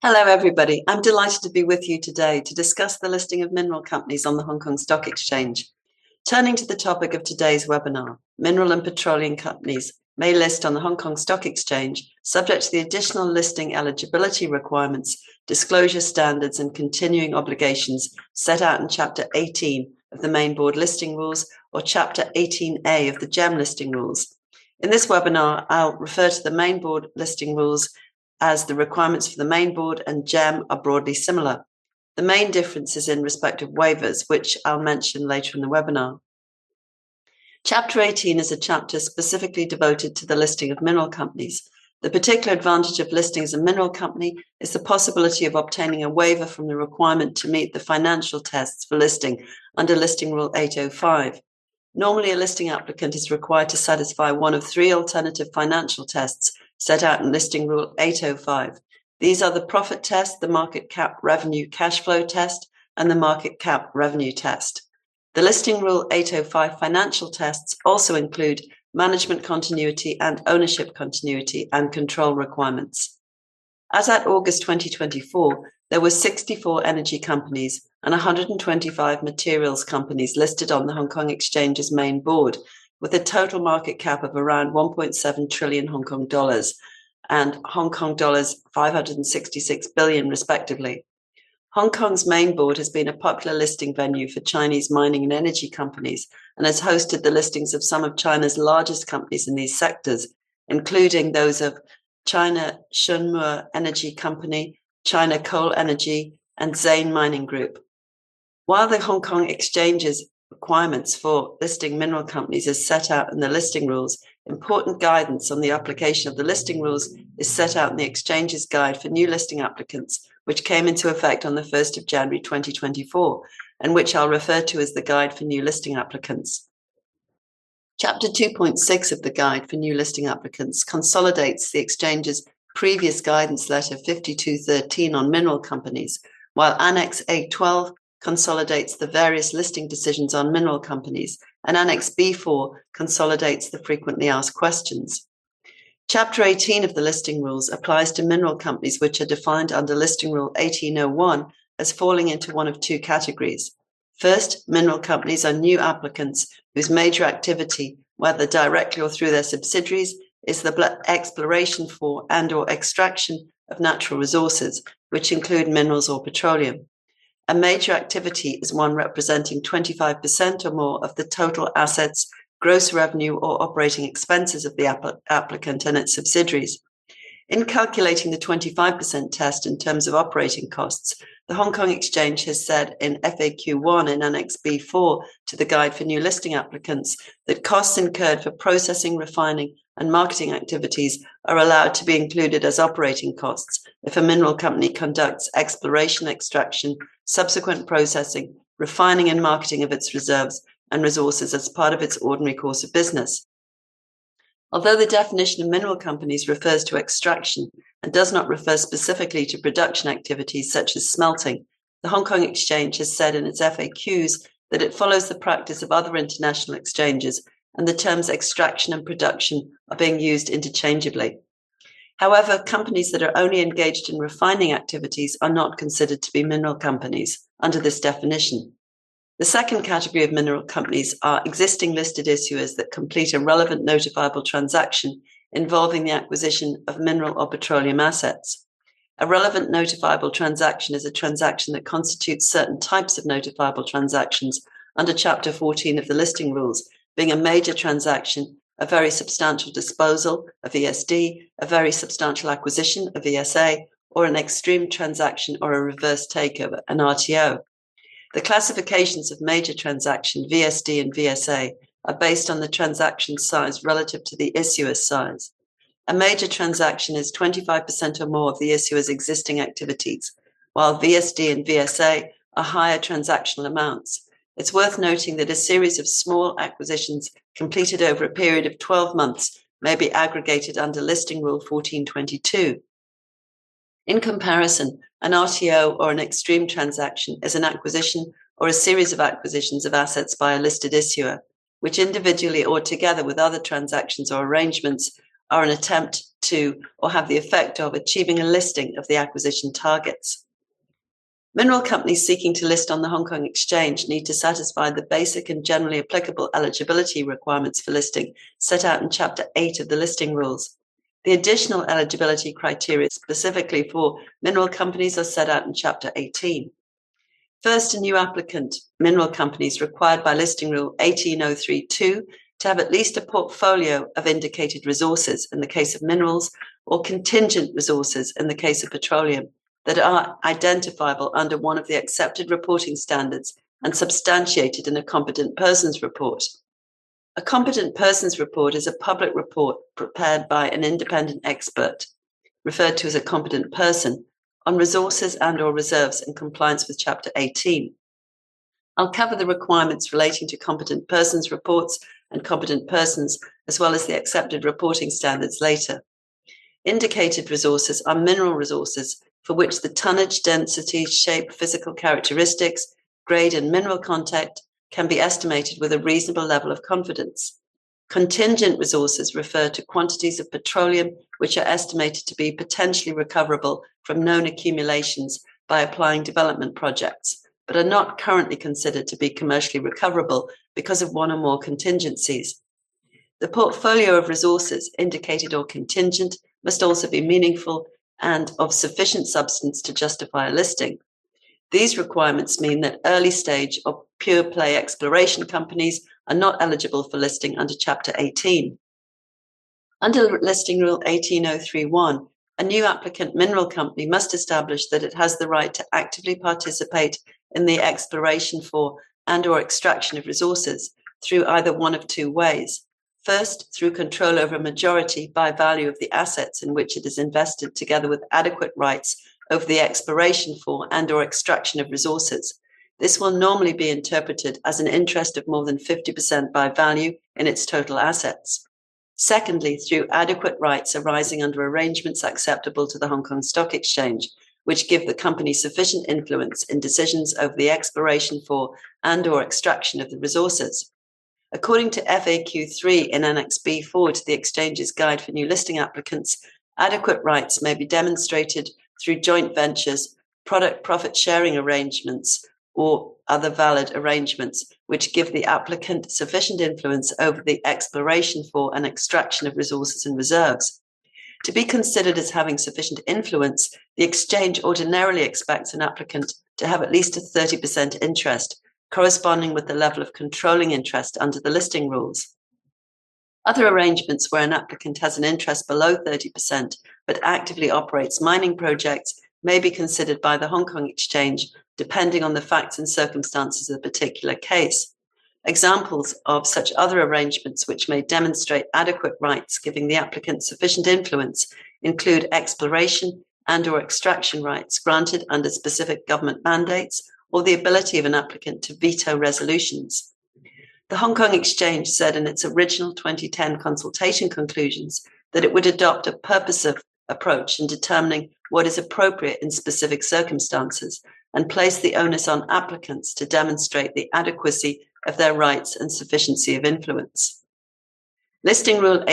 Hello, everybody. I'm delighted to be with you today to discuss the listing of mineral companies on the Hong Kong Stock Exchange. Turning to the topic of today's webinar, mineral and petroleum companies may list on the Hong Kong Stock Exchange subject to the additional listing eligibility requirements, disclosure standards, and continuing obligations set out in Chapter 18 of the Main Board Listing Rules or Chapter 18A of the GEM Listing Rules. In this webinar, I'll refer to the Main Board Listing Rules as the requirements for the Main Board and GEM are broadly similar. The main difference is in respect of waivers, which I'll mention later in the webinar. Chapter 18 is a chapter specifically devoted to the listing of mineral companies. The particular advantage of listing as a mineral company is the possibility of obtaining a waiver from the requirement to meet the financial tests for listing under Listing Rule 805. Normally, a listing applicant is required to satisfy one of three alternative financial tests set out in Listing Rule 805. These are the profit test, the market cap revenue cash flow test, and the market cap revenue test. The Listing Rule 805 financial tests also include management continuity and ownership continuity and control requirements. As at August 2024, there were 64 energy companies and 125 materials companies listed on the Hong Kong Exchange's main board, with a total market cap of around 1.7 trillion Hong Kong dollars and Hong Kong dollars 566 billion, respectively. Hong Kong's main board has been a popular listing venue for Chinese mining and energy companies and has hosted the listings of some of China's largest companies in these sectors, including those of China Shunmu Energy Company, China Coal Energy, and Zane Mining Group. While the Hong Kong Exchange's requirements for listing mineral companies is set out in the listing rules, important guidance on the application of the listing rules is set out in the Exchange's Guide for New Listing Applicants, which came into effect on the 1st of January 2024, and which I'll refer to as the Guide for New Listing Applicants. Chapter 2.6 of the Guide for New Listing Applicants consolidates the Exchange's previous guidance letter 5213 on mineral companies, while Annex A12 consolidates the various listing decisions on mineral companies, and Annex B4 consolidates the frequently asked questions. Chapter 18 of the listing rules applies to mineral companies which are defined under Listing Rule 1801 as falling into one of two categories. First, mineral companies are new applicants whose major activity, whether directly or through their subsidiaries, is the exploration for and or extraction of natural resources, which include minerals or petroleum. A major activity is one representing 25% or more of the total assets, gross revenue, or operating expenses of the applicant and its subsidiaries. In calculating the 25% test in terms of operating costs, the Hong Kong Exchange has said in FAQ 1 in Annex B4 to the Guide for New Listing Applicants that costs incurred for processing, refining, and marketing activities are allowed to be included as operating costs if a mineral company conducts exploration, extraction, subsequent processing, refining and marketing of its reserves and resources as part of its ordinary course of business. Although the definition of mineral companies refers to extraction and does not refer specifically to production activities such as smelting, the Hong Kong Exchange has said in its FAQs that it follows the practice of other international exchanges, and the terms extraction and production are being used interchangeably. However, companies that are only engaged in refining activities are not considered to be mineral companies under this definition. The second category of mineral companies are existing listed issuers that complete a relevant notifiable transaction involving the acquisition of mineral or petroleum assets. A relevant notifiable transaction is a transaction that constitutes certain types of notifiable transactions under Chapter 14 of the listing rules, being a major transaction, a very substantial disposal, a VSD, a very substantial acquisition, a VSA, or an extreme transaction or a reverse takeover, an RTO. The classifications of major transaction, VSD and VSA, are based on the transaction size relative to the issuer's size. A major transaction is 25% or more of the issuer's existing activities, while VSD and VSA are higher transactional amounts. It's worth noting that a series of small acquisitions completed over a period of 12 months may be aggregated under Listing Rule 1422. In comparison, an RTO or an extreme transaction is an acquisition or a series of acquisitions of assets by a listed issuer, which individually or together with other transactions or arrangements are an attempt to or have the effect of achieving a listing of the acquisition targets. Mineral companies seeking to list on the Hong Kong Exchange need to satisfy the basic and generally applicable eligibility requirements for listing set out in Chapter 8 of the listing rules. The additional eligibility criteria specifically for mineral companies are set out in Chapter 18. First, a new applicant mineral company is required by Listing Rule 18032 to have at least a portfolio of indicated resources in the case of minerals or contingent resources in the case of petroleum that are identifiable under one of the accepted reporting standards and substantiated in a competent persons report. A competent persons report is a public report prepared by an independent expert, referred to as a competent person, on resources and/or reserves in compliance with Chapter 18. I'll cover the requirements relating to competent persons reports and competent persons, as well as the accepted reporting standards later. Indicated resources are mineral resources for which the tonnage, density, shape, physical characteristics, grade, and mineral content can be estimated with a reasonable level of confidence. Contingent resources refer to quantities of petroleum which are estimated to be potentially recoverable from known accumulations by applying development projects, but are not currently considered to be commercially recoverable because of one or more contingencies. The portfolio of resources, indicated or contingent, must also be meaningful and of sufficient substance to justify a listing. These requirements mean that early stage or pure play exploration companies are not eligible for listing under Chapter 18. Under Listing Rule 18031, a new applicant mineral company must establish that it has the right to actively participate in the exploration for and/or extraction of resources through either one of two ways. First, through control over a majority by value of the assets in which it is invested, together with adequate rights over the exploration for and/or extraction of resources. This will normally be interpreted as an interest of more than 50% by value in its total assets. Secondly, through adequate rights arising under arrangements acceptable to the Hong Kong Stock Exchange, which give the company sufficient influence in decisions over the exploration for and/or extraction of the resources. According to FAQ 3 in Annex B4 to the Exchange's Guide for New Listing Applicants, adequate rights may be demonstrated through joint ventures, product profit sharing arrangements, or other valid arrangements which give the applicant sufficient influence over the exploration for and extraction of resources and reserves. To be considered as having sufficient influence, the Exchange ordinarily expects an applicant to have at least a 30% interest, corresponding with the level of controlling interest under the listing rules. Other arrangements where an applicant has an interest below 30% but actively operates mining projects may be considered by the Hong Kong Exchange, depending on the facts and circumstances of the particular case. Examples of such other arrangements which may demonstrate adequate rights giving the applicant sufficient influence include exploration and/or extraction rights granted under specific government mandates, or the ability of an applicant to veto resolutions. The Hong Kong Exchange said in its original 2010 consultation conclusions that it would adopt a purposive approach in determining what is appropriate in specific circumstances and place the onus on applicants to demonstrate the adequacy of their rights and sufficiency of influence. Listing Rule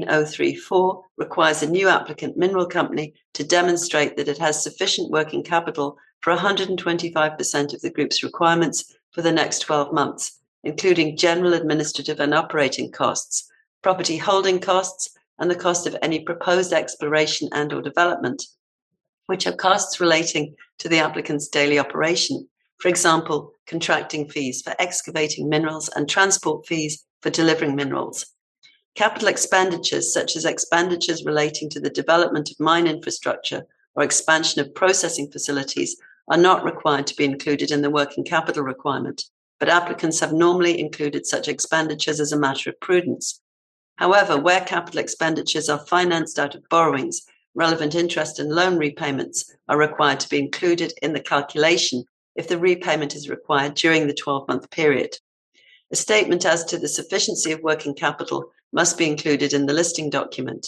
18034 requires a new applicant mineral company to demonstrate that it has sufficient working capital for 125% of the group's requirements for the next 12 months, including general administrative and operating costs, property holding costs, and the cost of any proposed exploration and/or development, which are costs relating to the applicant's daily operation. For example, contracting fees for excavating minerals and transport fees for delivering minerals. Capital expenditures, such as expenditures relating to the development of mine infrastructure or expansion of processing facilities, are not required to be included in the working capital requirement, but applicants have normally included such expenditures as a matter of prudence. However, where capital expenditures are financed out of borrowings, relevant interest and loan repayments are required to be included in the calculation if the repayment is required during the 12-month period. A statement as to the sufficiency of working capital must be included in the listing document.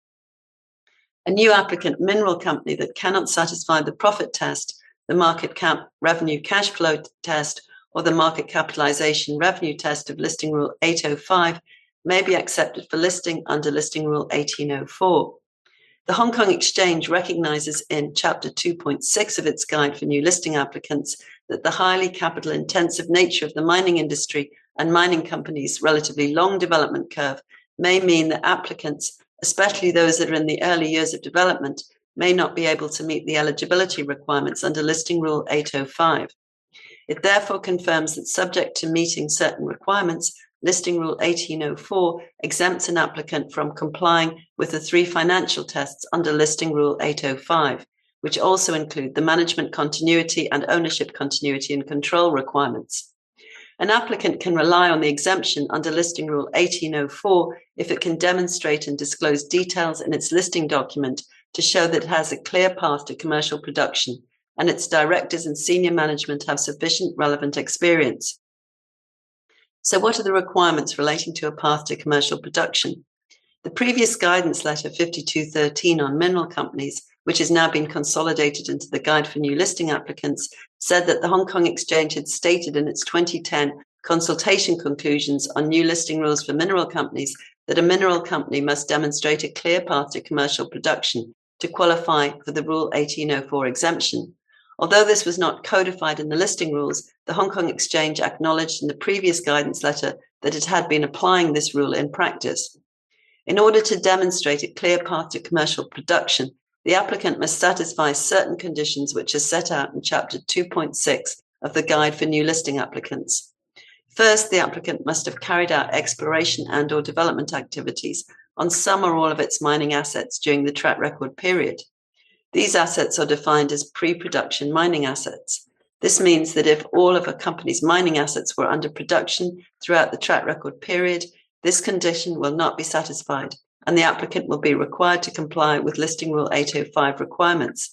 A new applicant mineral company that cannot satisfy the profit test, the market cap revenue cash flow test, or the market capitalization revenue test of Listing Rule 805 may be accepted for listing under Listing Rule 1804. The Hong Kong Exchange recognises in Chapter 2.6 of its Guide for New Listing Applicants that the highly capital-intensive nature of the mining industry and mining companies' relatively long development curve may mean that applicants, especially those that are in the early years of development, may not be able to meet the eligibility requirements under Listing Rule 805. It therefore confirms that, subject to meeting certain requirements, Listing Rule 1804 exempts an applicant from complying with the 3 financial tests under Listing Rule 805, which also include the management continuity and ownership continuity and control requirements. An applicant can rely on the exemption under Listing Rule 1804 if it can demonstrate and disclose details in its listing document to show that it has a clear path to commercial production and its directors and senior management have sufficient relevant experience. So what are the requirements relating to a path to commercial production? The previous guidance letter 5213 on mineral companies, which has now been consolidated into the Guide for New Listing Applicants, said that the Hong Kong Exchange had stated in its 2010 consultation conclusions on new listing rules for mineral companies that a mineral company must demonstrate a clear path to commercial production to qualify for the Rule 1804 exemption. Although this was not codified in the listing rules, the Hong Kong Exchange acknowledged in the previous guidance letter that it had been applying this rule in practice. In order to demonstrate a clear path to commercial production, the applicant must satisfy certain conditions which are set out in Chapter 2.6 of the Guide for New Listing Applicants. First, the applicant must have carried out exploration and/or development activities on some or all of its mining assets during the track record period. These assets are defined as pre-production mining assets. This means that if all of a company's mining assets were under production throughout the track record period, this condition will not be satisfied, and the applicant will be required to comply with Listing Rule 805 requirements.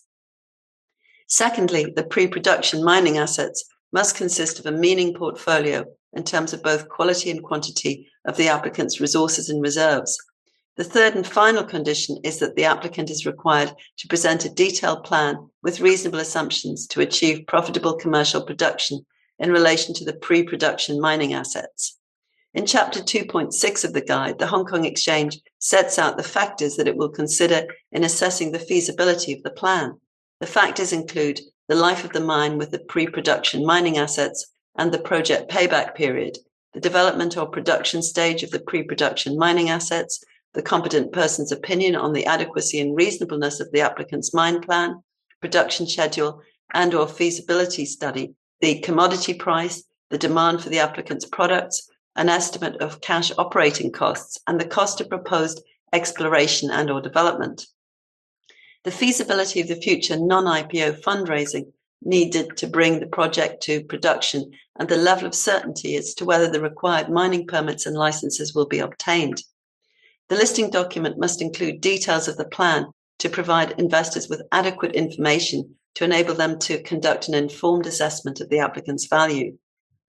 Secondly, the pre-production mining assets must consist of a meaning portfolio in terms of both quality and quantity of the applicant's resources and reserves. The third and final condition is that the applicant is required to present a detailed plan with reasonable assumptions to achieve profitable commercial production in relation to the pre-production mining assets. In Chapter 2.6 of the guide, the Hong Kong Exchange sets out the factors that it will consider in assessing the feasibility of the plan. The factors include the life of the mine with the pre-production mining assets and the project payback period, the development or production stage of the pre-production mining assets, the competent person's opinion on the adequacy and reasonableness of the applicant's mine plan, production schedule, and/or feasibility study, the commodity price, the demand for the applicant's products, an estimate of cash operating costs, and the cost of proposed exploration and/or development. The feasibility of the future non-IPO fundraising needed to bring the project to production and the level of certainty as to whether the required mining permits and licenses will be obtained. The listing document must include details of the plan to provide investors with adequate information to enable them to conduct an informed assessment of the applicant's value.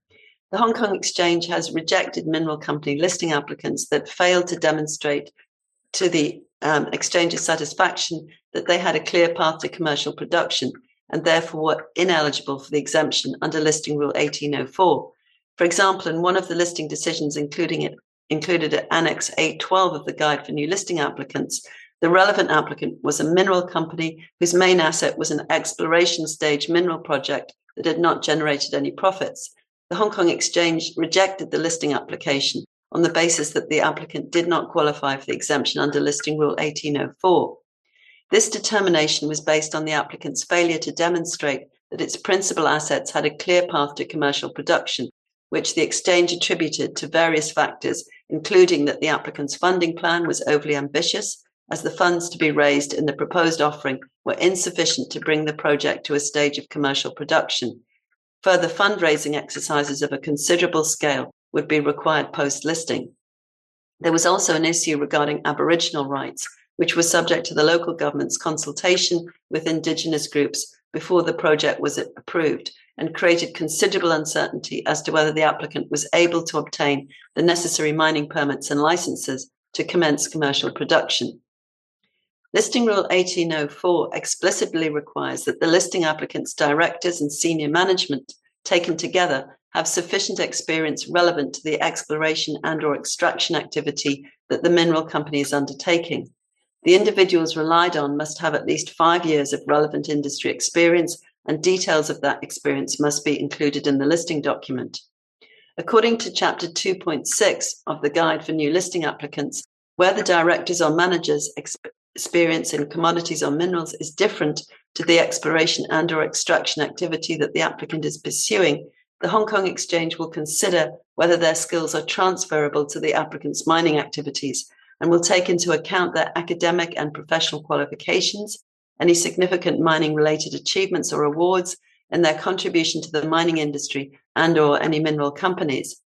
The Hong Kong Exchange has rejected mineral company listing applicants that failed to demonstrate to the exchange's satisfaction that they had a clear path to commercial production and therefore were ineligible for the exemption under Listing Rule 1804. For example, in one of the listing decisions included at Annex 812 of the Guide for New Listing Applicants, the relevant applicant was a mineral company whose main asset was an exploration stage mineral project that had not generated any profits. The Hong Kong Exchange rejected the listing application on the basis that the applicant did not qualify for the exemption under Listing Rule 1804. This determination was based on the applicant's failure to demonstrate that its principal assets had a clear path to commercial production, which the exchange attributed to various factors, including that the applicant's funding plan was overly ambitious, as the funds to be raised in the proposed offering were insufficient to bring the project to a stage of commercial production. Further fundraising exercises of a considerable scale would be required post-listing. There was also an issue regarding Aboriginal rights, which was subject to the local government's consultation with Indigenous groups before the project was approved, and created considerable uncertainty as to whether the applicant was able to obtain the necessary mining permits and licenses to commence commercial production. Listing Rule 1804 explicitly requires that the listing applicant's directors and senior management, taken together, have sufficient experience relevant to the exploration and/or extraction activity that the mineral company is undertaking. The individuals relied on must have at least 5 years of relevant industry experience, and details of that experience must be included in the listing document. According to Chapter 2.6 of the Guide for New Listing Applicants, where the directors or managers' experience in commodities or minerals is different to the exploration and/or extraction activity that the applicant is pursuing, the Hong Kong Exchange will consider whether their skills are transferable to the applicant's mining activities and will take into account their academic and professional qualifications, any significant mining-related achievements or awards, and their contribution to the mining industry and/or any mineral companies.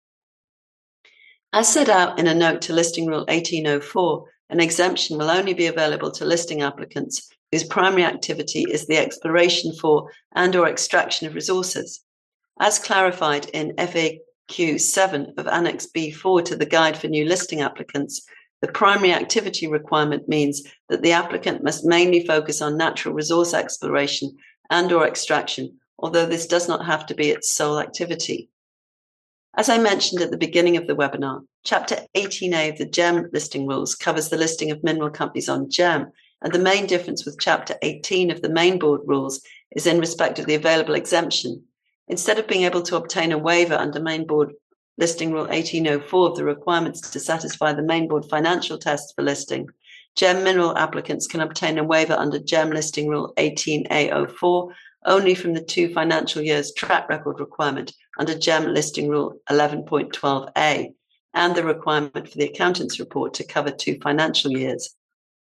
As set out in a note to Listing Rule 1804, an exemption will only be available to listing applicants whose primary activity is the exploration for and/or extraction of resources. As clarified in FAQ 7 of Annex B4 to the Guide for New Listing Applicants, the primary activity requirement means that the applicant must mainly focus on natural resource exploration and/or extraction, although this does not have to be its sole activity. As I mentioned at the beginning of the webinar, Chapter 18A of the GEM listing rules covers the listing of mineral companies on GEM, and the main difference with Chapter 18 of the main board rules is in respect of the available exemption. Instead of being able to obtain a waiver under main board Listing Rule 1804 of the requirements to satisfy the main board financial tests for listing, GEM mineral applicants can obtain a waiver under GEM Listing Rule 18A04 only from the 2 financial years track record requirement under GEM Listing Rule 11.12a and the requirement for the accountant's report to cover 2 financial years.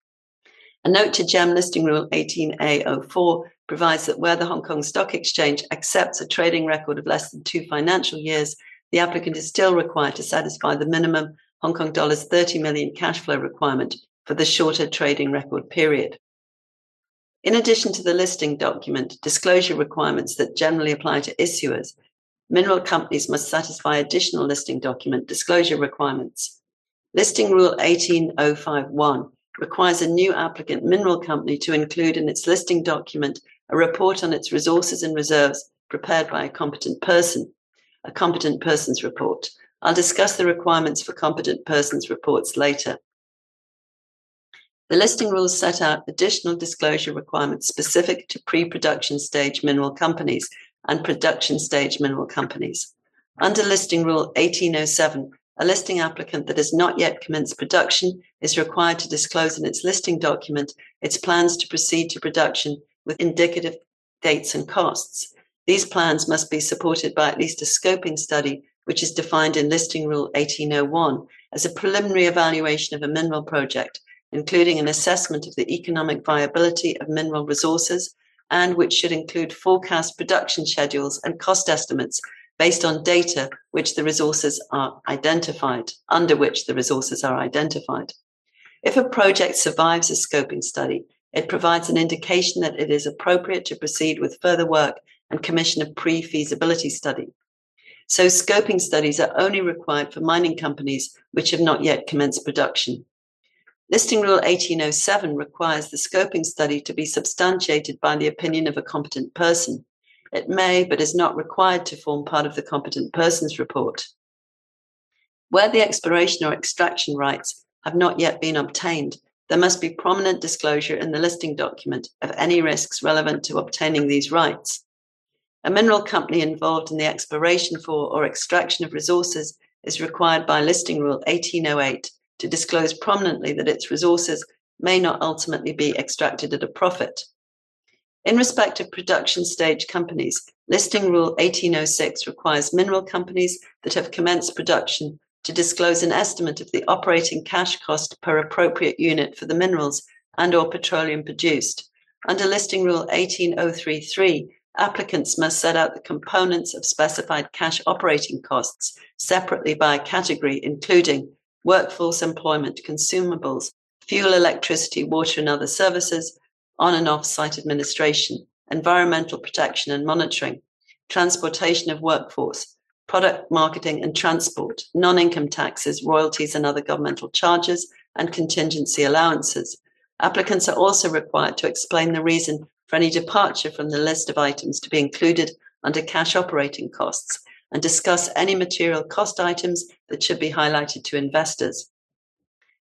A note to GEM Listing Rule 18A04 provides that where the Hong Kong Stock Exchange accepts a trading record of less than 2 financial years, the applicant is still required to satisfy the minimum Hong Kong dollars 30 million cash flow requirement for the shorter trading record period. In addition to the listing document disclosure requirements that generally apply to issuers, mineral companies must satisfy additional listing document disclosure requirements. Listing Rule 18051 requires a new applicant mineral company to include in its listing document a report on its resources and reserves prepared by a competent person, a competent person's report. I'll discuss the requirements for competent persons reports later. The listing rules set out additional disclosure requirements specific to pre-production stage mineral companies and production stage mineral companies. Under Listing Rule 1807, a listing applicant that has not yet commenced production is required to disclose in its listing document its plans to proceed to production with indicative dates and costs. These plans must be supported by at least a scoping study, which is defined in Listing Rule 1801 as a preliminary evaluation of a mineral project, including an assessment of the economic viability of mineral resources, and which should include forecast production schedules and cost estimates based on data under which the resources are identified. If a project survives a scoping study, it provides an indication that it is appropriate to proceed with further work and commission a pre-feasibility study. So scoping studies are only required for mining companies which have not yet commenced production. Listing Rule 1807 requires the scoping study to be substantiated by the opinion of a competent person. It may, but is not required to form part of the competent person's report. Where the exploration or extraction rights have not yet been obtained, there must be prominent disclosure in the listing document of any risks relevant to obtaining these rights. A mineral company involved in the exploration for or extraction of resources is required by Listing Rule 1808 to disclose prominently that its resources may not ultimately be extracted at a profit. In respect of production stage companies, Listing Rule 1806 requires mineral companies that have commenced production to disclose an estimate of the operating cash cost per appropriate unit for the minerals and/or petroleum produced. Under Listing Rule 18033, applicants must set out the components of specified cash operating costs separately by category, including workforce employment, consumables, fuel, electricity, water and other services, on and off site administration, environmental protection and monitoring, transportation of workforce, product marketing and transport, non-income taxes, royalties and other governmental charges, and contingency allowances. Applicants are also required to explain the reason for any departure from the list of items to be included under cash operating costs and discuss any material cost items that should be highlighted to investors.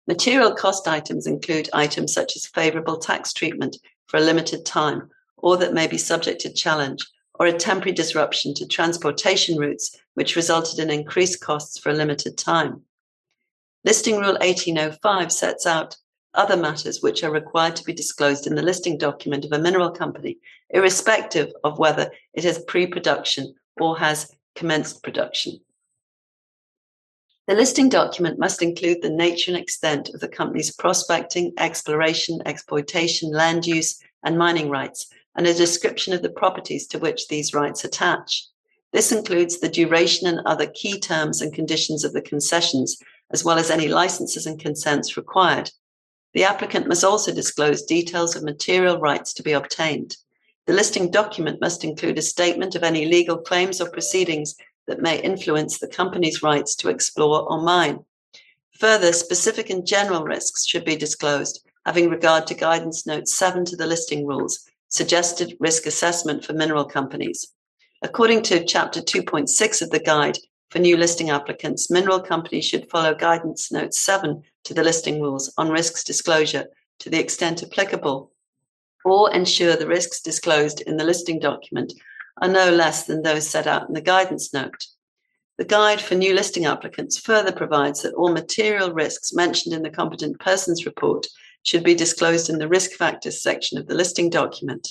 Material cost items include items such as favourable tax treatment for a limited time, or that may be subject to challenge, or a temporary disruption to transportation routes which resulted in increased costs for a limited time. Listing Rule 1805 sets out other matters which are required to be disclosed in the listing document of a mineral company, irrespective of whether it has pre-production or has commenced production. The listing document must include the nature and extent of the company's prospecting, exploration, exploitation, land use, and mining rights, and a description of the properties to which these rights attach. This includes the duration and other key terms and conditions of the concessions, as well as any licenses and consents required. The applicant must also disclose details of material rights to be obtained. The listing document must include a statement of any legal claims or proceedings that may influence the company's rights to explore or mine. Further, specific and general risks should be disclosed, having regard to Guidance Note 7 to the listing rules, suggested risk assessment for mineral companies. According to Chapter 2.6 of the Guide for new listing applicants, mineral companies should follow Guidance Note 7 to the listing rules on risks disclosure to the extent applicable, or ensure the risks disclosed in the listing document are no less than those set out in the guidance note. The guide for new listing applicants further provides that all material risks mentioned in the Competent Persons Report should be disclosed in the Risk Factors section of the listing document.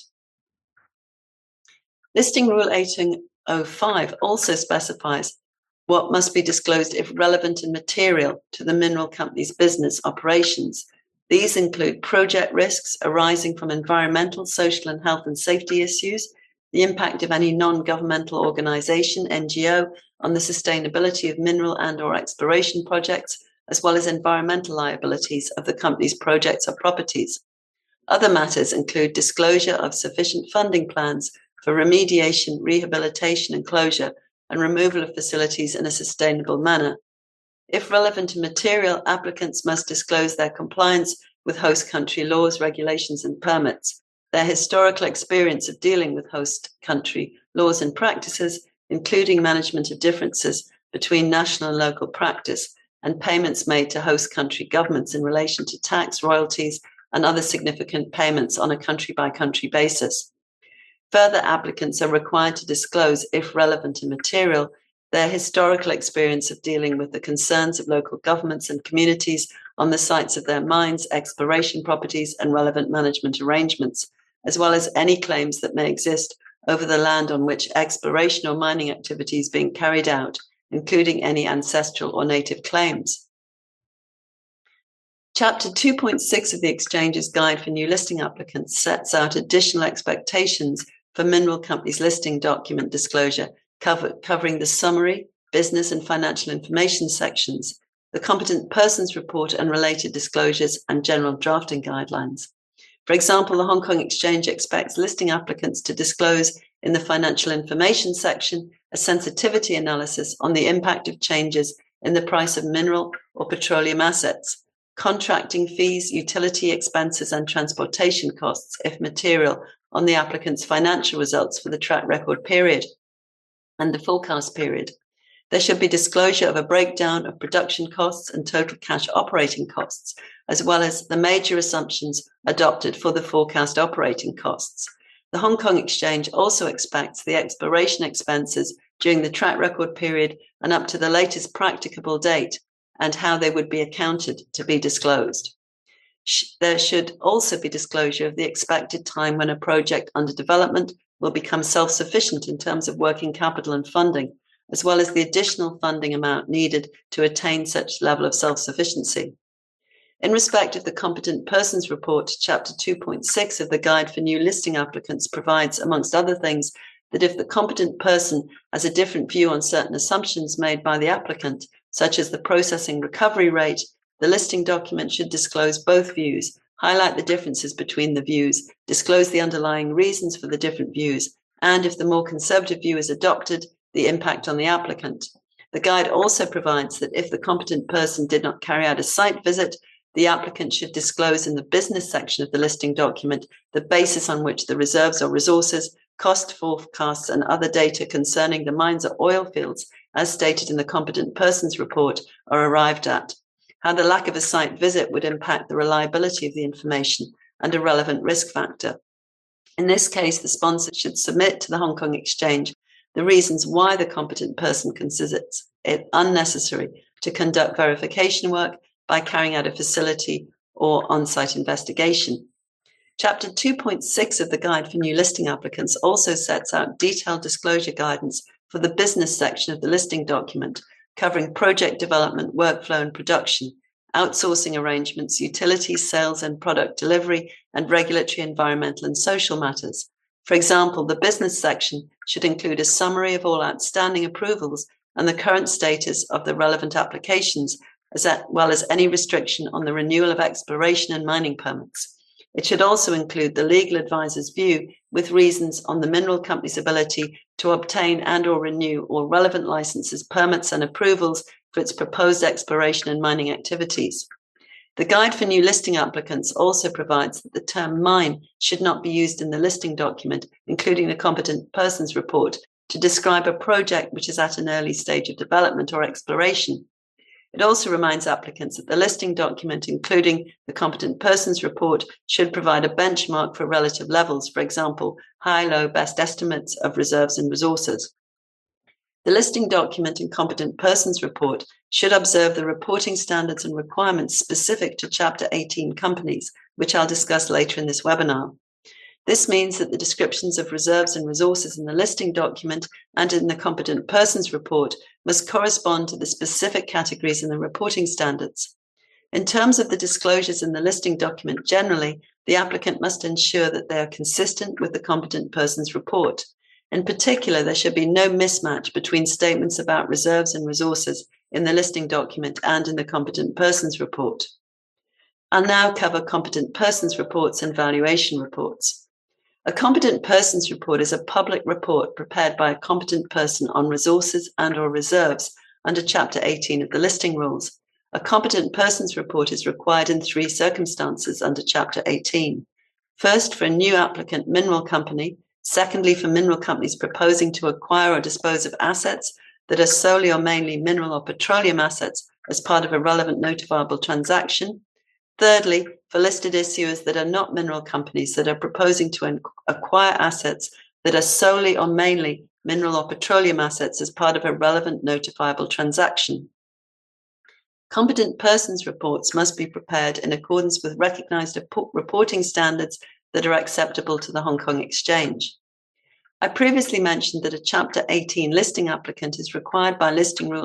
Listing Rule 1805 also specifies what must be disclosed if relevant and material to the mineral company's business operations. These include project risks arising from environmental, social, and health and safety issues, the impact of any non-governmental organization, NGO, on the sustainability of mineral and/or exploration projects, as well as environmental liabilities of the company's projects or properties. Other matters include disclosure of sufficient funding plans for remediation, rehabilitation, and closure, and removal of facilities in a sustainable manner. If relevant and material, applicants must disclose their compliance with host country laws, regulations, and permits, their historical experience of dealing with host country laws and practices, including management of differences between national and local practice, and payments made to host country governments in relation to tax, royalties, and other significant payments on a country-by-country basis. Further, applicants are required to disclose, if relevant and material, their historical experience of dealing with the concerns of local governments and communities on the sites of their mines, exploration properties, and relevant management arrangements, as well as any claims that may exist over the land on which exploration or mining activity is being carried out, including any ancestral or native claims. Chapter 2.6 of the Exchange's Guide for New Listing Applicants sets out additional expectations for mineral companies' listing document disclosure, covering the summary, business and financial information sections, the Competent Persons Report and related disclosures, and general drafting guidelines. For example, the Hong Kong Exchange expects listing applicants to disclose in the financial information section a sensitivity analysis on the impact of changes in the price of mineral or petroleum assets, contracting fees, utility expenses, and transportation costs, if material, on the applicant's financial results for the track record period and the forecast period. There should be disclosure of a breakdown of production costs and total cash operating costs, as well as the major assumptions adopted for the forecast operating costs. The Hong Kong Exchange also expects the exploration expenses during the track record period and up to the latest practicable date, and how they would be accounted to be disclosed. There should also be disclosure of the expected time when a project under development will become self-sufficient in terms of working capital and funding, as well as the additional funding amount needed to attain such level of self-sufficiency. In respect of the Competent Persons Report, Chapter 2.6 of the Guide for New Listing Applicants provides, amongst other things, that if the competent person has a different view on certain assumptions made by the applicant, such as the processing recovery rate, the listing document should disclose both views, highlight the differences between the views, disclose the underlying reasons for the different views, and if the more conservative view is adopted, the impact on the applicant. The guide also provides that if the competent person did not carry out a site visit, the applicant should disclose in the business section of the listing document the basis on which the reserves or resources, cost forecasts, and other data concerning the mines or oil fields, as stated in the Competent Persons Report, are arrived at. how the lack of a site visit would impact the reliability of the information and a relevant risk factor. In this case, the sponsor should submit to the Hong Kong Exchange the reasons why the competent person considers it unnecessary to conduct verification work by carrying out a facility or on-site investigation. Chapter 2.6 of the Guide for New Listing Applicants also sets out detailed disclosure guidance for the business section of the listing document, covering project development, workflow and production, outsourcing arrangements, utilities, sales and product delivery, and regulatory, environmental and social matters. For example, the business section should include a summary of all outstanding approvals and the current status of the relevant applications, as well as any restriction on the renewal of exploration and mining permits. It should also include the legal advisor's view with reasons on the mineral company's ability to obtain and or renew all relevant licenses, permits and approvals for its proposed exploration and mining activities. The Guide for New Listing Applicants also provides that the term mine should not be used in the listing document, including the competent person's report, to describe a project which is at an early stage of development or exploration. It also reminds applicants that the listing document, including the competent person's report, should provide a benchmark for relative levels, for example, high, low, best estimates of reserves and resources. The listing document and competent person's report should observe the reporting standards and requirements specific to Chapter 18 companies, which I'll discuss later in this webinar. This means that the descriptions of reserves and resources in the listing document and in the competent person's report must correspond to the specific categories in the reporting standards. In terms of the disclosures in the listing document generally, the applicant must ensure that they are consistent with the competent person's report. In particular, there should be no mismatch between statements about reserves and resources in the listing document and in the competent person's report. I'll now cover competent persons reports and valuation reports. A competent persons report is a public report prepared by a competent person on resources and or reserves under Chapter 18 of the listing rules. A competent persons report is required in 3 circumstances under Chapter 18. First, for a new applicant mineral company. Secondly, for mineral companies proposing to acquire or dispose of assets that are solely or mainly mineral or petroleum assets as part of a relevant notifiable transaction. Thirdly, for listed issuers that are not mineral companies that are proposing to acquire assets that are solely or mainly mineral or petroleum assets as part of a relevant notifiable transaction. Competent persons reports must be prepared in accordance with recognized reporting standards that are acceptable to the Hong Kong Exchange. I previously mentioned that a Chapter 18 listing applicant is required by Listing Rule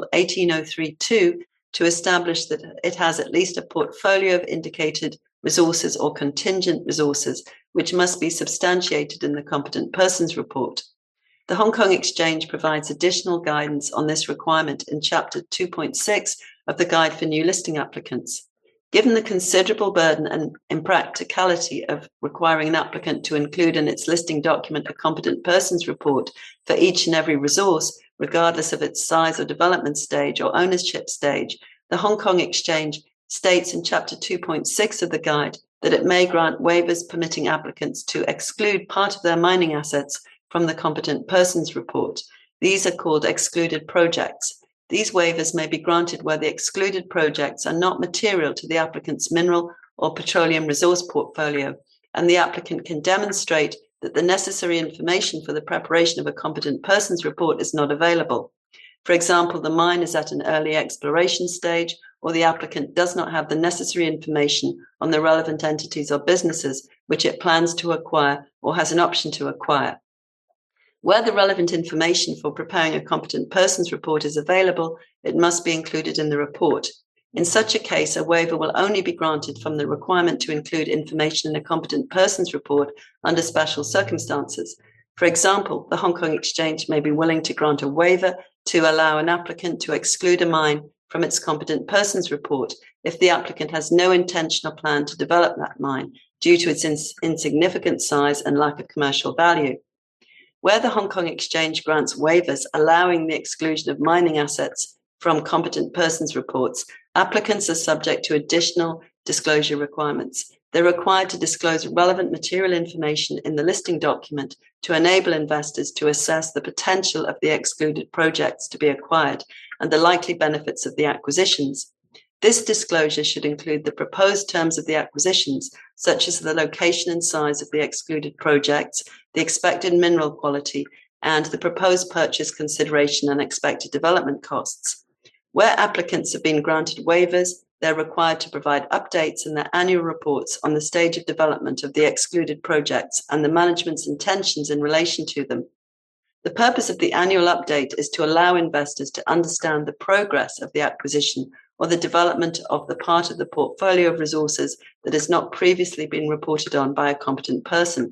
18032 to establish that it has at least a portfolio of indicated resources or contingent resources, which must be substantiated in the competent persons report. The Hong Kong Exchange provides additional guidance on this requirement in Chapter 2.6 of the Guide for New Listing Applicants. Given the considerable burden and impracticality of requiring an applicant to include in its listing document a competent persons report for each and every resource, regardless of its size or development stage or ownership stage, the Hong Kong Exchange states in Chapter 2.6 of the guide that it may grant waivers permitting applicants to exclude part of their mining assets from the competent persons report. These are called excluded projects. These waivers may be granted where the excluded projects are not material to the applicant's mineral or petroleum resource portfolio, and the applicant can demonstrate that the necessary information for the preparation of a competent persons report is not available. For example, the mine is at an early exploration stage, or the applicant does not have the necessary information on the relevant entities or businesses which it plans to acquire or has an option to acquire. Where the relevant information for preparing a competent persons report is available, it must be included in the report. In such a case, a waiver will only be granted from the requirement to include information in a competent persons report under special circumstances. For example, the Hong Kong Exchange may be willing to grant a waiver to allow an applicant to exclude a mine from its competent persons report if the applicant has no intention or plan to develop that mine due to its insignificant size and lack of commercial value. Where the Hong Kong Exchange grants waivers allowing the exclusion of mining assets from competent persons reports, applicants are subject to additional disclosure requirements. They're required to disclose relevant material information in the listing document to enable investors to assess the potential of the excluded projects to be acquired and the likely benefits of the acquisitions. This disclosure should include the proposed terms of the acquisitions, such as the location and size of the excluded projects, the expected mineral quality, and the proposed purchase consideration and expected development costs. Where applicants have been granted waivers, they're required to provide updates in their annual reports on the stage of development of the excluded projects and the management's intentions in relation to them. The purpose of the annual update is to allow investors to understand the progress of the acquisition or the development of the part of the portfolio of resources that has not previously been reported on by a competent person.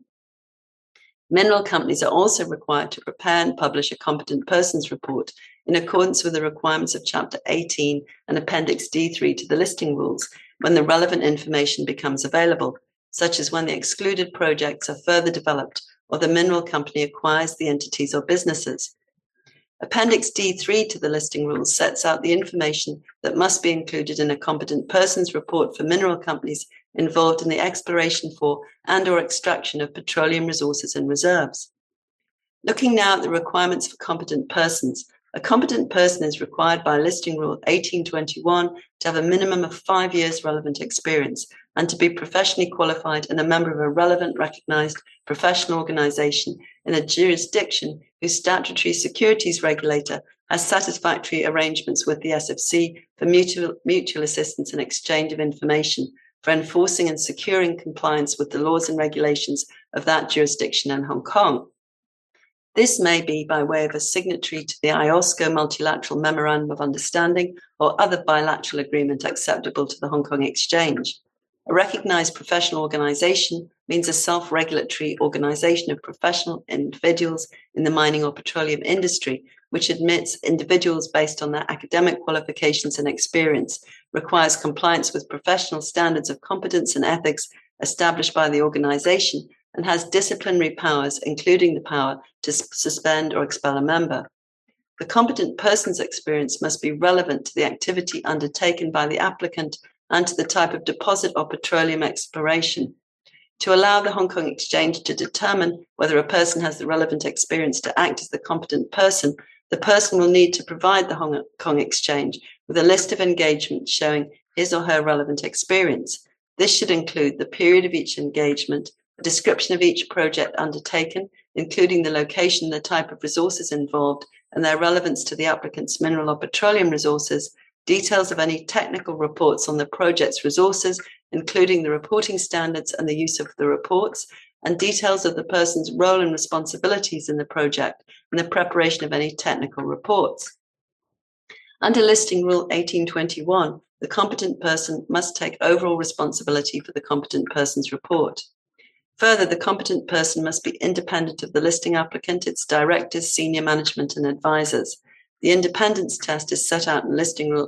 Mineral companies are also required to prepare and publish a competent persons report in accordance with the requirements of Chapter 18 and Appendix D3 to the listing rules when the relevant information becomes available, such as when the excluded projects are further developed or the mineral company acquires the entities or businesses. Appendix D3 to the listing rules sets out the information that must be included in a competent persons report for mineral companies involved in the exploration for and/or extraction of petroleum resources and reserves. Looking now at the requirements for competent persons, a competent person is required by Listing Rule 1821 to have a minimum of 5 years relevant experience and to be professionally qualified and a member of a relevant recognized professional organization in a jurisdiction whose statutory securities regulator has satisfactory arrangements with the SFC for mutual assistance and exchange of information for enforcing and securing compliance with the laws and regulations of that jurisdiction and Hong Kong. This may be by way of a signatory to the IOSCO Multilateral Memorandum of Understanding or other bilateral agreement acceptable to the Hong Kong Exchange. A recognized professional organization means a self-regulatory organization of professional individuals in the mining or petroleum industry, which admits individuals based on their academic qualifications and experience, requires compliance with professional standards of competence and ethics established by the organization, and has disciplinary powers, including the power to suspend or expel a member. The competent person's experience must be relevant to the activity undertaken by the applicant and to the type of deposit or petroleum exploration. To allow the Hong Kong Exchange to determine whether a person has the relevant experience to act as the competent person, the person will need to provide the Hong Kong Exchange with a list of engagements showing his or her relevant experience. This should include the period of each engagement, a description of each project undertaken, including the location, the type of resources involved, and their relevance to the applicant's mineral or petroleum resources, details of any technical reports on the project's resources, including the reporting standards and the use of the reports, and details of the person's role and responsibilities in the project and the preparation of any technical reports. Under Listing Rule 1821, the competent person must take overall responsibility for the competent person's report. Further, the competent person must be independent of the listing applicant, its directors, senior management, and advisors. The independence test is set out in Listing Rule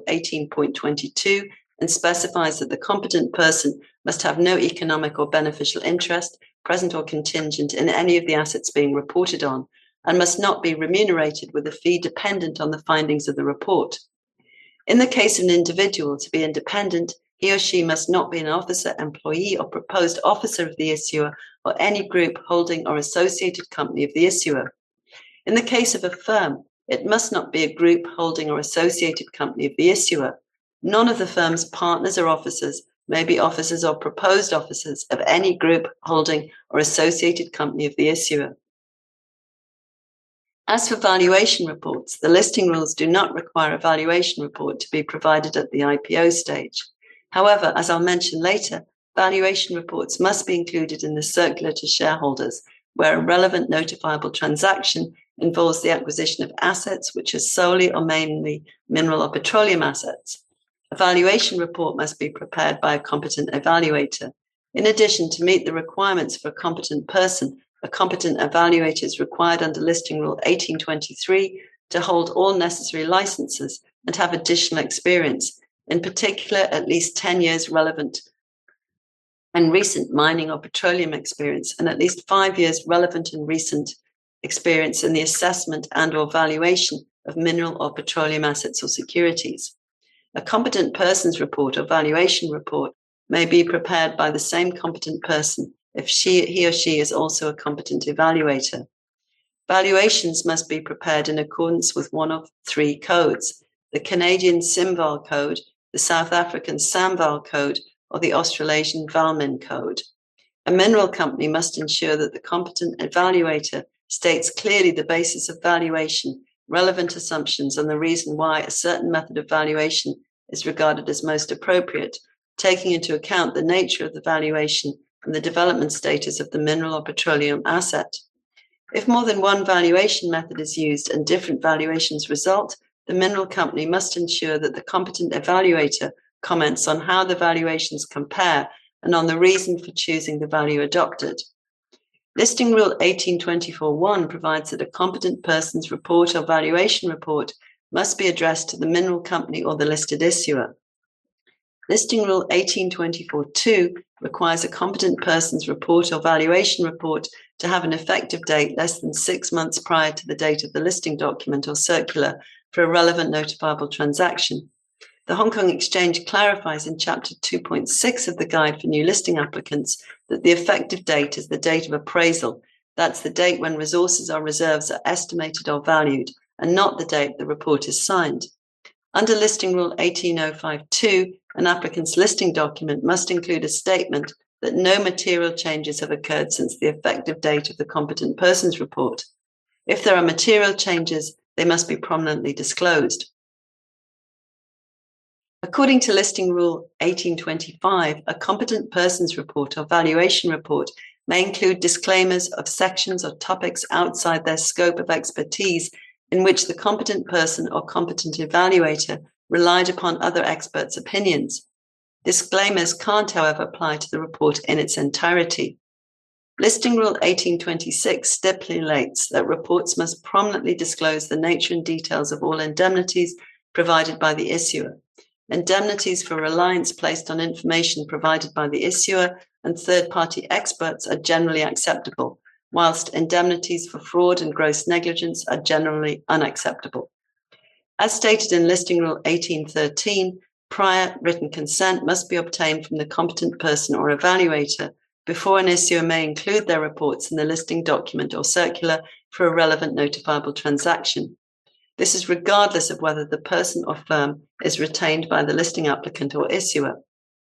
18.22 and specifies that the competent person must have no economic or beneficial interest, present or contingent, in any of the assets being reported on, and must not be remunerated with a fee dependent on the findings of the report. In the case of an individual to be independent, he or she must not be an officer, employee, or proposed officer of the issuer or any group, holding, or associated company of the issuer. In the case of a firm, it must not be a group, holding, or associated company of the issuer. None of the firm's partners or officers may be officers or proposed officers of any group, holding, or associated company of the issuer. As for valuation reports, the listing rules do not require a valuation report to be provided at the IPO stage. However, as I'll mention later, valuation reports must be included in the circular to shareholders, where a relevant notifiable transaction involves the acquisition of assets which are solely or mainly mineral or petroleum assets. A valuation report must be prepared by a competent evaluator. In addition, to meet the requirements for a competent person, a competent evaluator is required under Listing Rule 1823 to hold all necessary licenses and have additional experience, in particular at least 10 years relevant and recent mining or petroleum experience, and at least 5 years relevant and recent experience in the assessment and or valuation of mineral or petroleum assets or securities. A competent person's report or valuation report may be prepared by the same competent person if he or she is also a competent evaluator. Valuations must be prepared in accordance with one of three codes: the Canadian SIMVAL Code, the South African SAMVAL code, or the Australasian VALMIN code. A mineral company must ensure that the competent evaluator states clearly the basis of valuation, relevant assumptions, and the reason why a certain method of valuation is regarded as most appropriate, taking into account the nature of the valuation and the development status of the mineral or petroleum asset. If more than one valuation method is used and different valuations result, the mineral company must ensure that the competent evaluator comments on how the valuations compare and on the reason for choosing the value adopted. Listing Rule 1824(1) provides that a competent person's report or valuation report must be addressed to the mineral company or the listed issuer. Listing Rule 1824(2) requires a competent person's report or valuation report to have an effective date less than 6 months prior to the date of the listing document or circular for a relevant notifiable transaction. The Hong Kong Exchange clarifies in Chapter 2.6 of the Guide for New Listing Applicants that the effective date is the date of appraisal. That's the date when resources or reserves are estimated or valued, and not the date the report is signed. Under Listing Rule 18052, an applicant's listing document must include a statement that no material changes have occurred since the effective date of the competent person's report. If there are material changes, they must be prominently disclosed. According to Listing Rule 1825, a competent person's report or valuation report may include disclaimers of sections or topics outside their scope of expertise in which the competent person or competent evaluator relied upon other experts' opinions. Disclaimers can't, however, apply to the report in its entirety. Listing Rule 1826 stipulates that reports must prominently disclose the nature and details of all indemnities provided by the issuer. Indemnities for reliance placed on information provided by the issuer and third-party experts are generally acceptable, whilst indemnities for fraud and gross negligence are generally unacceptable. As stated in Listing Rule 1813, prior written consent must be obtained from the competent person or evaluator before an issuer may include their reports in the listing document or circular for a relevant notifiable transaction. This is regardless of whether the person or firm is retained by the listing applicant or issuer.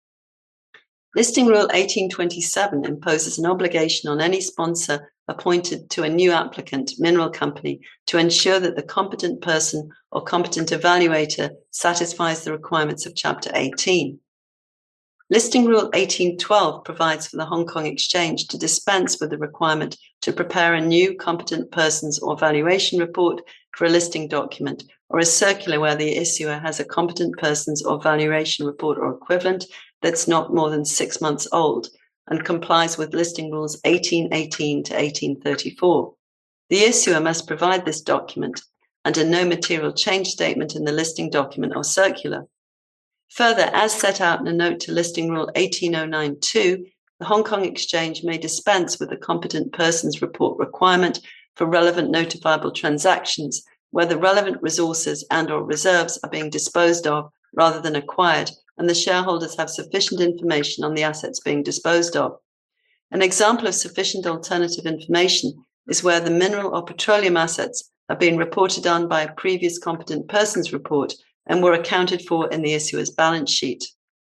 Listing Rule 1827 imposes an obligation on any sponsor appointed to a new applicant mineral company to ensure that the competent person or competent evaluator satisfies the requirements of Chapter 18. Listing Rule 1812 provides for the Hong Kong Exchange to dispense with the requirement to prepare a new competent persons or valuation report for a listing document or a circular where the issuer has a competent persons or valuation report or equivalent that's not more than 6 months old and complies with Listing Rules 1818 to 1834. The issuer must provide this document and a no material change statement in the listing document or circular. Further, as set out in a note to Listing Rule 18092, the Hong Kong Exchange may dispense with the competent persons report requirement for relevant notifiable transactions where the relevant resources and/or reserves are being disposed of rather than acquired, and the shareholders have sufficient information on the assets being disposed of. An example of sufficient alternative information is where the mineral or petroleum assets have been reported on by a previous competent persons report and were accounted for in the issuer's balance sheet.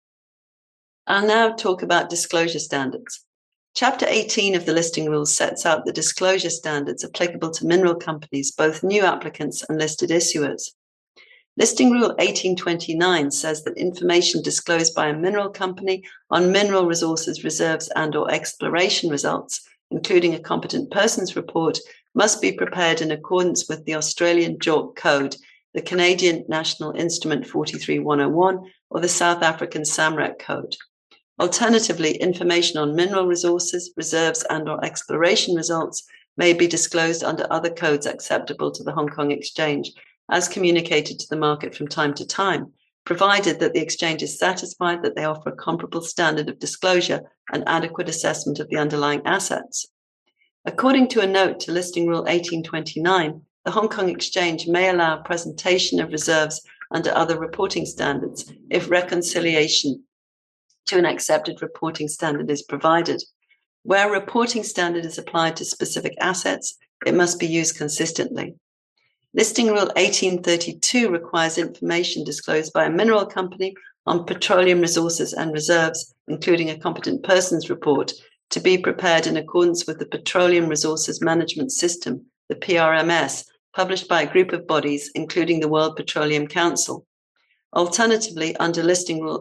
I'll now talk about disclosure standards. Chapter 18 of the Listing Rules sets out the disclosure standards applicable to mineral companies, both new applicants and listed issuers. Listing Rule 1829 says that information disclosed by a mineral company on mineral resources, reserves, and/or exploration results, including a competent persons report, must be prepared in accordance with the Australian JORC Code, the Canadian National Instrument 43101, or the South African SAMREC Code. Alternatively, information on mineral resources, reserves, and/or exploration results may be disclosed under other codes acceptable to the Hong Kong Exchange, as communicated to the market from time to time, provided that the Exchange is satisfied that they offer a comparable standard of disclosure and adequate assessment of the underlying assets. According to a note to Listing Rule 1829, the Hong Kong Exchange may allow presentation of reserves under other reporting standards if reconciliation to an accepted reporting standard is provided. Where a reporting standard is applied to specific assets, it must be used consistently. Listing Rule 1832 requires information disclosed by a mineral company on petroleum resources and reserves, including a competent persons report, to be prepared in accordance with the Petroleum Resources Management System, the PRMS, published by a group of bodies, including the World Petroleum Council. Alternatively, under Listing Rule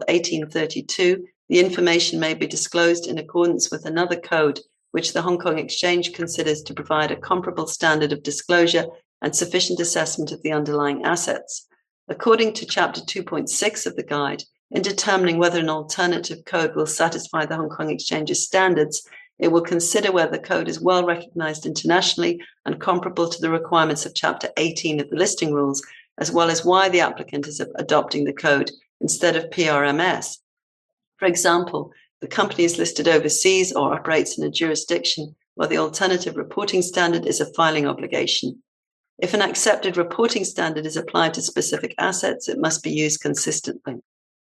1832, the information may be disclosed in accordance with another code, which the Hong Kong Exchange considers to provide a comparable standard of disclosure and sufficient assessment of the underlying assets. According to Chapter 2.6 of the guide, in determining whether an alternative code will satisfy the Hong Kong Exchange's standards, it will consider whether the code is well recognized internationally and comparable to the requirements of Chapter 18 of the listing rules, as well as why the applicant is adopting the code instead of PRMS. For example, the company is listed overseas or operates in a jurisdiction where the alternative reporting standard is a filing obligation. If an accepted reporting standard is applied to specific assets, it must be used consistently.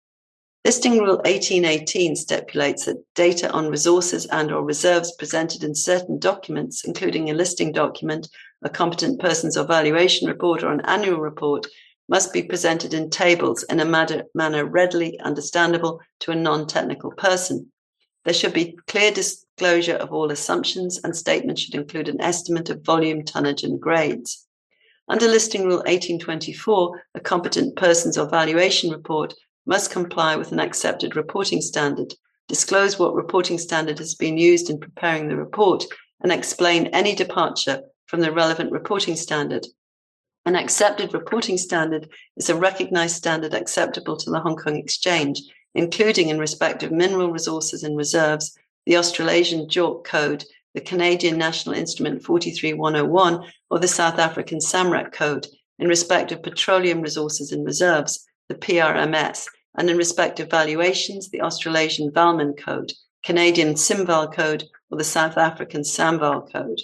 Listing Rule 1818 stipulates that data on resources and/or reserves presented in certain documents, including a listing document, a competent persons or valuation report, or an annual report, must be presented in tables in a manner readily understandable to a non-technical person. There should be clear disclosure of all assumptions, and statements should include an estimate of volume, tonnage, and grades. Under Listing Rule 1824, a competent persons or valuation report must comply with an accepted reporting standard, disclose what reporting standard has been used in preparing the report, and explain any departure from the relevant reporting standard. An accepted reporting standard is a recognized standard acceptable to the Hong Kong Exchange, including in respect of mineral resources and reserves, the Australasian JORC Code, the Canadian National Instrument 43101, or the South African SAMRAC Code, in respect of petroleum resources and reserves, the PRMS, and in respect of valuations, the Australasian Valman Code, Canadian SIMVAL Code, or the South African SAMVAL Code.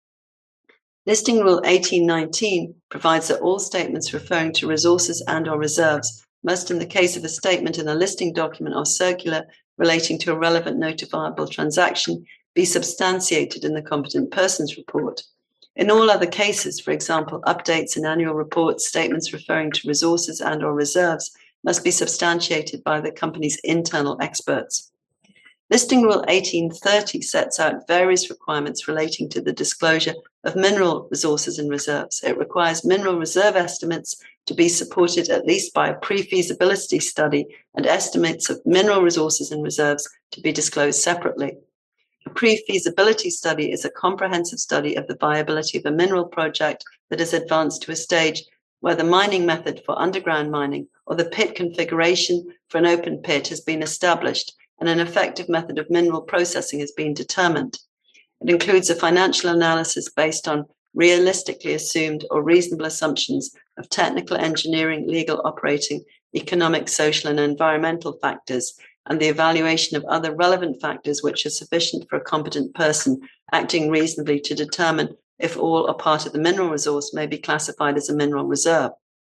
Listing Rule 1819 provides that all statements referring to resources and/or reserves must, in the case of a statement in a listing document or circular relating to a relevant notifiable transaction, be substantiated in the competent persons report. In all other cases, for example, updates in annual reports, statements referring to resources and/or reserves must be substantiated by the company's internal experts. Listing Rule 1830 sets out various requirements relating to the disclosure of mineral resources and reserves. It requires mineral reserve estimates to be supported at least by a pre-feasibility study and estimates of mineral resources and reserves to be disclosed separately. A pre-feasibility study is a comprehensive study of the viability of a mineral project that has advanced to a stage where the mining method for underground mining or the pit configuration for an open pit has been established and an effective method of mineral processing has been determined. It includes a financial analysis based on realistically assumed or reasonable assumptions of technical, engineering, legal, operating, economic, social, and environmental factors, and the evaluation of other relevant factors which are sufficient for a competent person acting reasonably to determine if all or part of the mineral resource may be classified as a mineral reserve.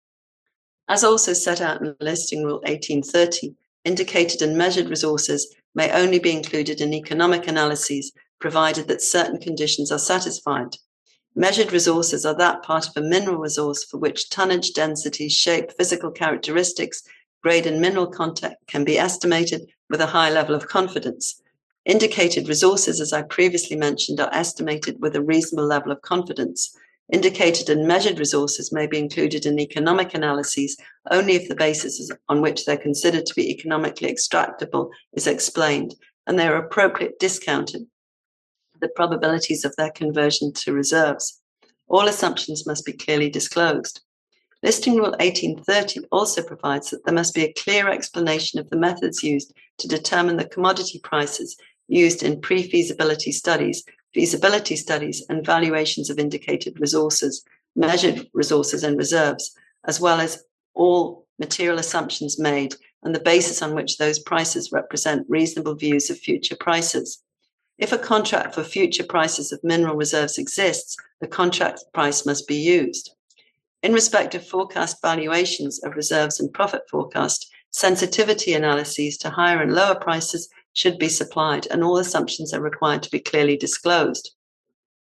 As also set out in Listing Rule 1830, indicated and measured resources may only be included in economic analyses provided that certain conditions are satisfied. Measured resources are that part of a mineral resource for which tonnage, density, shape, physical characteristics, grade, and mineral content can be estimated with a high level of confidence. Indicated resources, as I previously mentioned, are estimated with a reasonable level of confidence. Indicated and measured resources may be included in economic analyses only if the basis on which they're considered to be economically extractable is explained, and they are appropriately discounted the probabilities of their conversion to reserves. All assumptions must be clearly disclosed. Listing Rule 1830 also provides that there must be a clear explanation of the methods used to determine the commodity prices used in pre-feasibility studies, feasibility studies, and valuations of indicated resources, measured resources and reserves, as well as all material assumptions made and the basis on which those prices represent reasonable views of future prices. If a contract for future prices of mineral reserves exists, the contract price must be used. In respect of forecast valuations of reserves and profit forecast, sensitivity analyses to higher and lower prices should be supplied, and all assumptions are required to be clearly disclosed.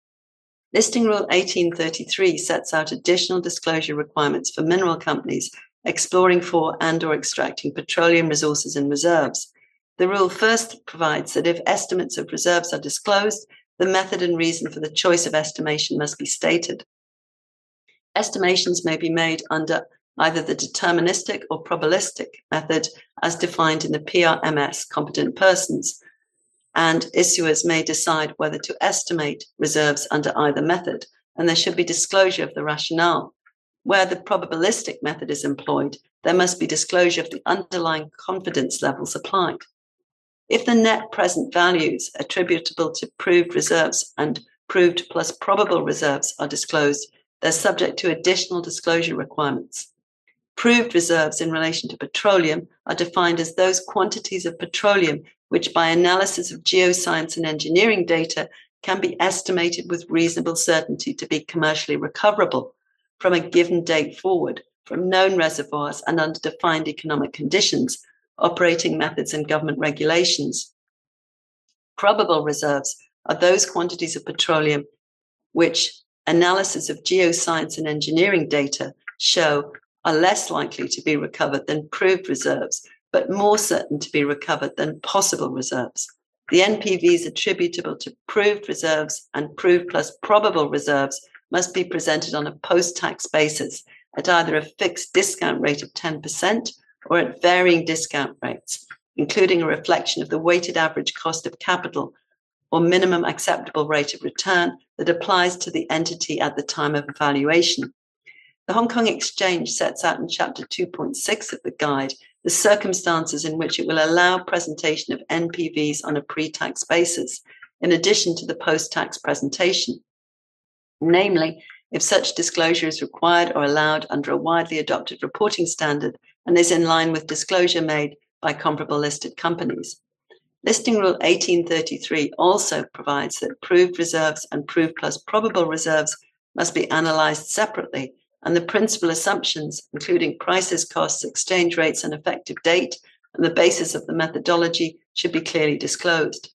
Listing Rule 1833 sets out additional disclosure requirements for mineral companies exploring for and/or extracting petroleum resources and reserves. The rule first provides that if estimates of reserves are disclosed, the method and reason for the choice of estimation must be stated. Estimations may be made under either the deterministic or probabilistic method as defined in the PRMS competent persons, and issuers may decide whether to estimate reserves under either method, and there should be disclosure of the rationale. Where the probabilistic method is employed, there must be disclosure of the underlying confidence levels applied. If the net present values attributable to proved reserves and proved plus probable reserves are disclosed, they're subject to additional disclosure requirements. Proved reserves in relation to petroleum are defined as those quantities of petroleum which, by analysis of geoscience and engineering data, can be estimated with reasonable certainty to be commercially recoverable from a given date forward from known reservoirs and under defined economic conditions, operating methods and government regulations. Probable reserves are those quantities of petroleum which analysis of geoscience and engineering data show are less likely to be recovered than proved reserves, but more certain to be recovered than possible reserves. The NPVs attributable to proved reserves and proved plus probable reserves must be presented on a post-tax basis at either a fixed discount rate of 10% or at varying discount rates, including a reflection of the weighted average cost of capital or minimum acceptable rate of return that applies to the entity at the time of evaluation. The Hong Kong Exchange sets out in Chapter 2.6 of the guide the circumstances in which it will allow presentation of NPVs on a pre-tax basis, in addition to the post-tax presentation. Namely, if such disclosure is required or allowed under a widely adopted reporting standard and is in line with disclosure made by comparable listed companies. Listing Rule 1833 also provides that proved reserves and proved plus probable reserves must be analysed separately, and the principal assumptions, including prices, costs, exchange rates, and effective date, and the basis of the methodology should be clearly disclosed.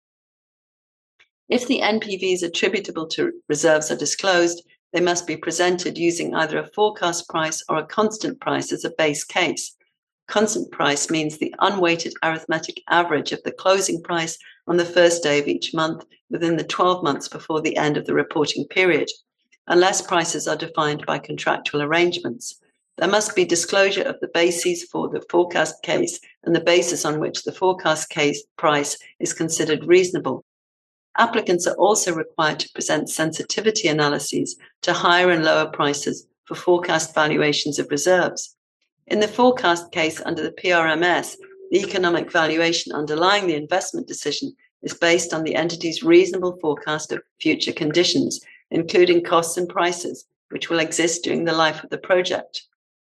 If the NPVs attributable to reserves are disclosed, they must be presented using either a forecast price or a constant price as a base case. Constant price means the unweighted arithmetic average of the closing price on the first day of each month within the 12 months before the end of the reporting period, unless prices are defined by contractual arrangements. There must be disclosure of the bases for the forecast case and the basis on which the forecast case price is considered reasonable. Applicants are also required to present sensitivity analyses to higher and lower prices for forecast valuations of reserves. In the forecast case under the PRMS, the economic valuation underlying the investment decision is based on the entity's reasonable forecast of future conditions, including costs and prices, which will exist during the life of the project.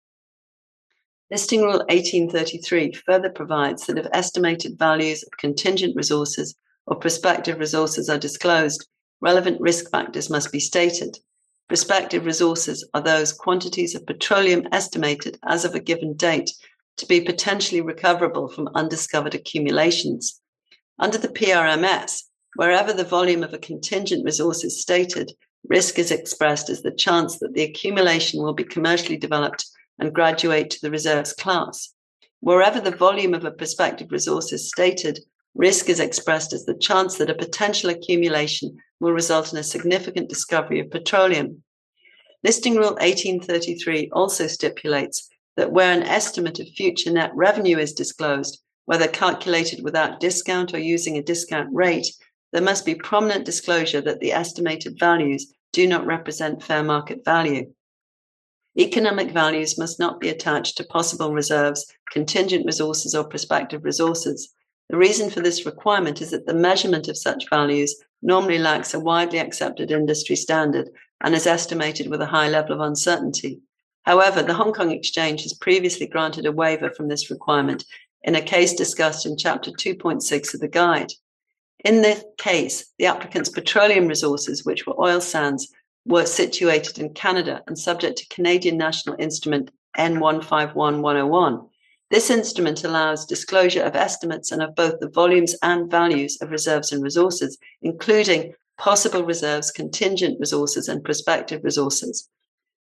Listing Rule 1833 further provides that if estimated values of contingent resources or prospective resources are disclosed, relevant risk factors must be stated. Prospective resources are those quantities of petroleum estimated as of a given date to be potentially recoverable from undiscovered accumulations. Under the PRMS, wherever the volume of a contingent resource is stated, risk is expressed as the chance that the accumulation will be commercially developed and graduate to the reserves class. Wherever the volume of a prospective resource is stated, risk is expressed as the chance that a potential accumulation will result in a significant discovery of petroleum. Listing Rule 1833 also stipulates that where an estimate of future net revenue is disclosed, whether calculated without discount or using a discount rate, there must be prominent disclosure that the estimated values do not represent fair market value. Economic values must not be attached to possible reserves, contingent resources, or prospective resources. The reason for this requirement is that the measurement of such values normally lacks a widely accepted industry standard and is estimated with a high level of uncertainty. However, the Hong Kong Exchange has previously granted a waiver from this requirement in a case discussed in Chapter 2.6 of the guide. In this case, the applicant's petroleum resources, which were oil sands, were situated in Canada and subject to Canadian National Instrument N151101. This instrument allows disclosure of estimates and of both the volumes and values of reserves and resources, including possible reserves, contingent resources, and prospective resources.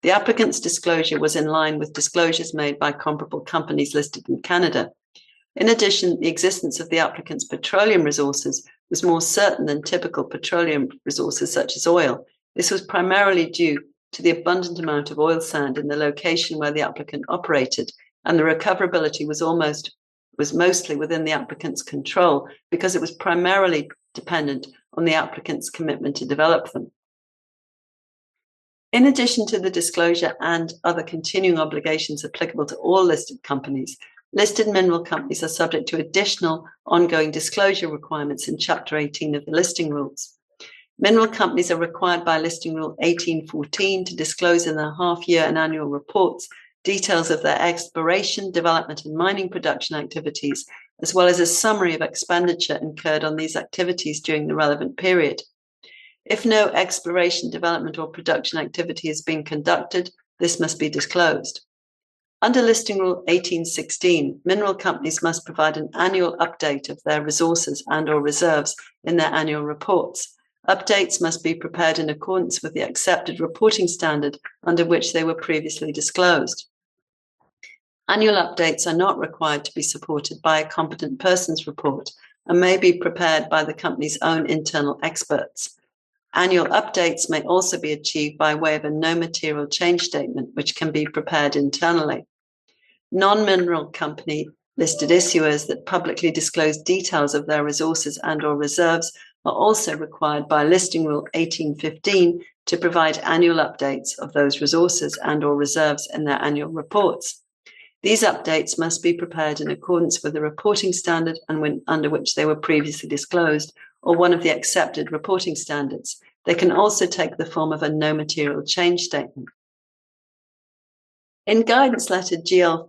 The applicant's disclosure was in line with disclosures made by comparable companies listed in Canada. In addition, the existence of the applicant's petroleum resources was more certain than typical petroleum resources such as oil. This was primarily due to the abundant amount of oil sand in the location where the applicant operated, and the recoverability was mostly within the applicant's control because it was primarily dependent on the applicant's commitment to develop them. In addition to the disclosure and other continuing obligations applicable to all listed companies, listed mineral companies are subject to additional ongoing disclosure requirements in Chapter 18 of the Listing Rules. Mineral companies are required by Listing Rule 1814 to disclose in their half-year and annual reports details of their exploration, development, and mining production activities, as well as a summary of expenditure incurred on these activities during the relevant period. If no exploration, development, or production activity is being conducted, this must be disclosed. Under Listing Rule 1816, mineral companies must provide an annual update of their resources and/or reserves in their annual reports. Updates must be prepared in accordance with the accepted reporting standard under which they were previously disclosed. Annual updates are not required to be supported by a competent person's report and may be prepared by the company's own internal experts. Annual updates may also be achieved by way of a no material change statement, which can be prepared internally. Non-mineral company listed issuers that publicly disclose details of their resources and/or reserves are also required by Listing Rule 1815 to provide annual updates of those resources and/or reserves in their annual reports. These updates must be prepared in accordance with the reporting standard and under which they were previously disclosed, or one of the accepted reporting standards. They can also take the form of a no material change statement. In Guidance Letter GL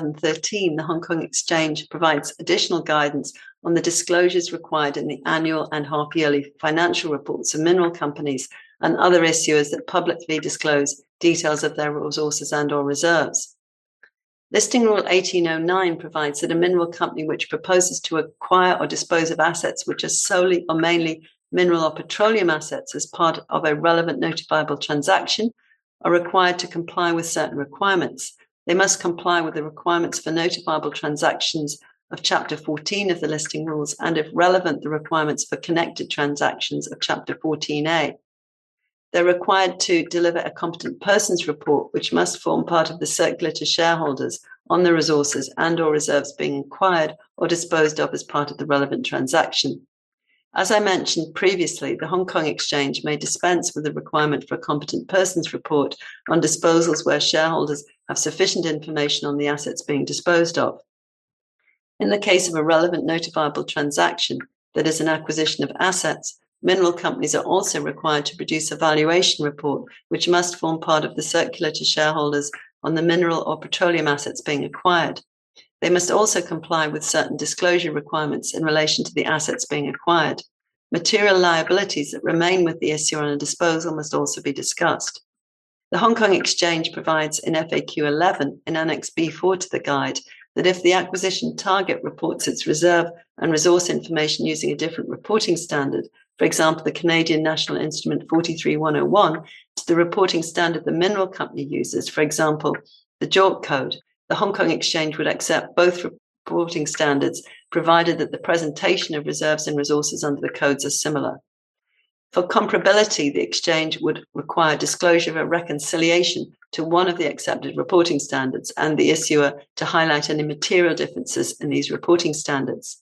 4713, the Hong Kong Exchange provides additional guidance on the disclosures required in the annual and half-yearly financial reports of mineral companies and other issuers that publicly disclose details of their resources and/or reserves. Listing Rule 1809 provides that a mineral company which proposes to acquire or dispose of assets which are solely or mainly mineral or petroleum assets as part of a relevant notifiable transaction are required to comply with certain requirements. They must comply with the requirements for notifiable transactions of Chapter 14 of the Listing Rules and, if relevant, the requirements for connected transactions of Chapter 14A. They're required to deliver a competent person's report, which must form part of the circular to shareholders on the resources and/or reserves being acquired or disposed of as part of the relevant transaction. As I mentioned previously, the Hong Kong Exchange may dispense with the requirement for a competent person's report on disposals where shareholders have sufficient information on the assets being disposed of. In the case of a relevant notifiable transaction, that is an acquisition of assets, mineral companies are also required to produce a valuation report, which must form part of the circular to shareholders on the mineral or petroleum assets being acquired. They must also comply with certain disclosure requirements in relation to the assets being acquired. Material liabilities that remain with the issuer on a disposal must also be discussed. The Hong Kong Exchange provides in FAQ 11 in Annex B4 to the guide that if the acquisition target reports its reserve and resource information using a different reporting standard, for example, the Canadian National Instrument 43101, to the reporting standard the mineral company uses, for example, the JORC code, the Hong Kong Exchange would accept both reporting standards, provided that the presentation of reserves and resources under the codes are similar. For comparability, the Exchange would require disclosure of a reconciliation to one of the accepted reporting standards and the issuer to highlight any material differences in these reporting standards.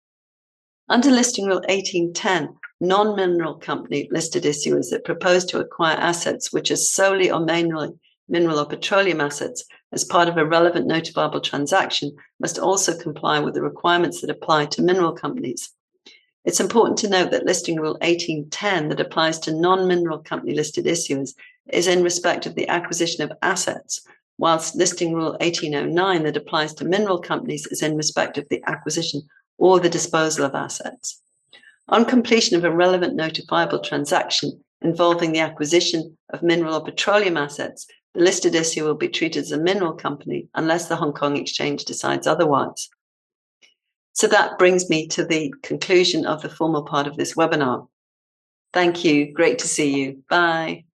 Under Listing Rule 1810, non-mineral company listed issuers that propose to acquire assets which are solely or mainly mineral or petroleum assets as part of a relevant notifiable transaction must also comply with the requirements that apply to mineral companies. It's important to note that Listing Rule 1810 that applies to non-mineral company listed issuers is in respect of the acquisition of assets, whilst Listing Rule 1809 that applies to mineral companies is in respect of the acquisition or the disposal of assets. On completion of a relevant notifiable transaction involving the acquisition of mineral or petroleum assets, the listed issuer will be treated as a mineral company unless the Hong Kong Exchange decides otherwise. So that brings me to the conclusion of the formal part of this webinar. Thank you. Great to see you. Bye.